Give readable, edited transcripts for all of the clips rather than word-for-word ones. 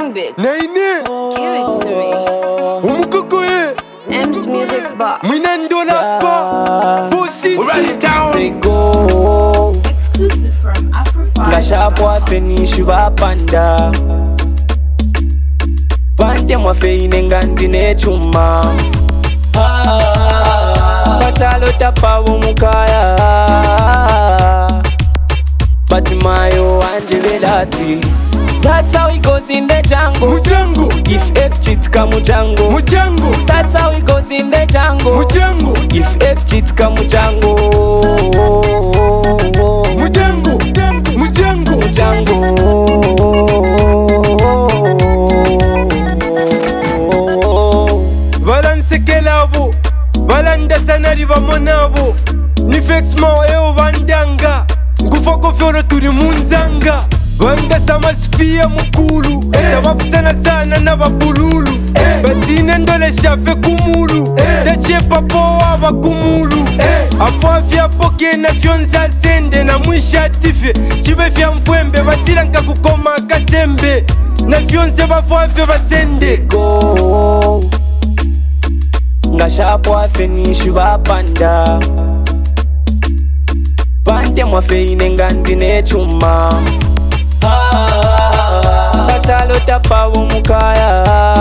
King Bits. Naine Give it to me. Umukokoye M's Music Box. Minandola pa Bossy Run down. They go Exclusive from Afro5. Gashapwa finish bapanda Bande mwafeine ngandi nechuma Bachalo tapawo mukaya Batimayo anjelelati. That's how it goes in the jungle. Mujango If F cheats come Mujango. Mujango That's how it goes in the jungle. Mujango If F cheats come Mujango. Mujango Mujango Balance kelabo Balanda sanari bamonabo Ni vexement eo bandanga Ngufoko fyoro turi munzanga Banda sama spia mukulu Tabapusana sana na babululu Batine ndole shafe kumulu Dachie papo waba kumulu Afwa fya poke na fyonza sende Na mwisha tife Chibe fya mfwembe Batila nka kukoma kasembe Na fyonze bafwa fya basende Go Ngashapwa finish bapanda Bande mwafeine ngandi nechuma Bachalo tapawo mukaya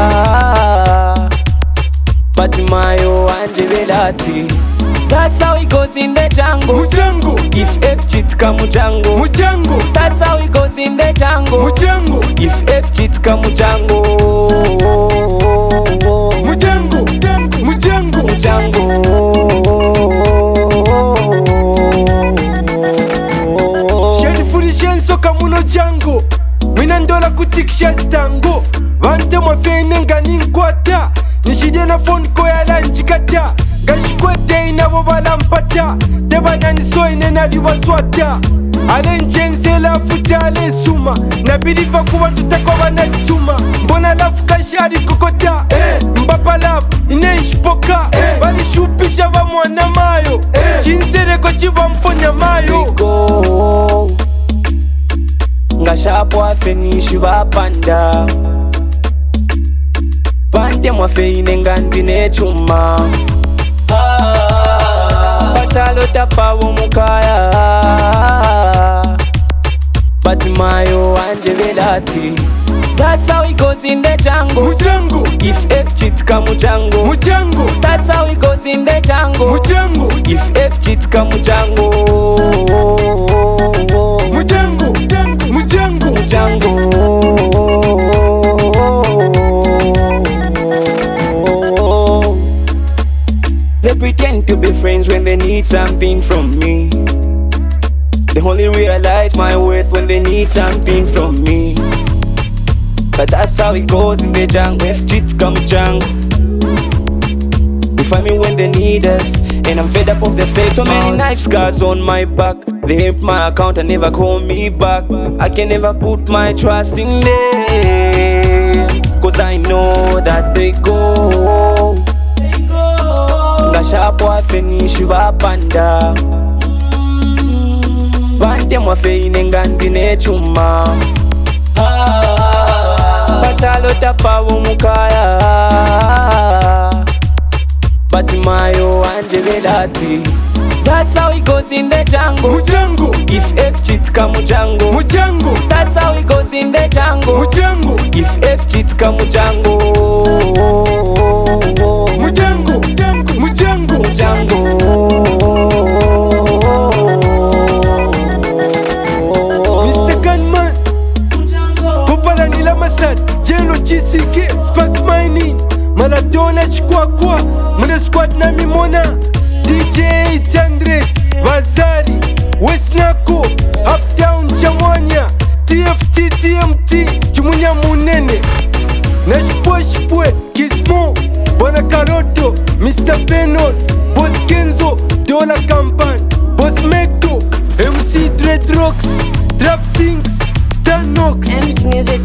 Batimayo anjelelati. That's how it goes in the jungle. Mujango If F cheats come Mujango. Mujango That's how it goes in the jungle. Mujango If F cheats come Mujango. Mujango Mujango Sherifuri shenso kamuno jango Minandola kutikisha stango Vante mwafene ngani nkwata Nishide na phone ko ya lanjikata Gashikwete inabo balampata Teba naniso inena liwaswata Ale njenze la futa ale suma Nabiriva kuwa tutakwa wanajisuma Mbona lafu kashari kokota Mbapa lafu ineishipoka Bali shupisha wa mwana mayo Chinsereko chiwa mponya mayo Go Ngashapwa finish bapanda Bande mwafeine ngandi nechuma Bachalo tapawo mukaya Batimayo anjelelati. That's how it goes in the jungle. Mujango If F cheats come Mujango. Mujango That's how it goes in the jungle. Mujango If F cheats come Mujango. Mujango Mujango They pretend to be friends when they need something from me. They only realize my worth when they need something from me. But that's how it goes in the jungle. If cheats come jungle, we find me when they need us. And I'm fed up of the fake. So many knife scars on my back. They hit my account and never call me back. I can never put my trust in them, cause I know that they go. Ngashapwa finish bapanda Bande mwafeine ngandi nechuma Bachalo tapawo mukaya Batimayo anjelelati. That's how it goes in the jungle. Mujango If F cheats come Mujango. Mujango That's how it goes in the jungle. Mujango If F cheats come Mujango. Mujango Mr. Gunman Kopala nila masad Jelo chisike Sparks mining Maladona chikwakwa Mune squad na mimona DJ 800 Bazari Westnako Uptown Chamwanya TFT TMT Chumunya munene Nashipwe Gizmo Bona Karoto Mr. Venon Boss Kenzo Dola Kampan Boss Mekto MC Dreadrocks Trap Sinks Stanox M's Music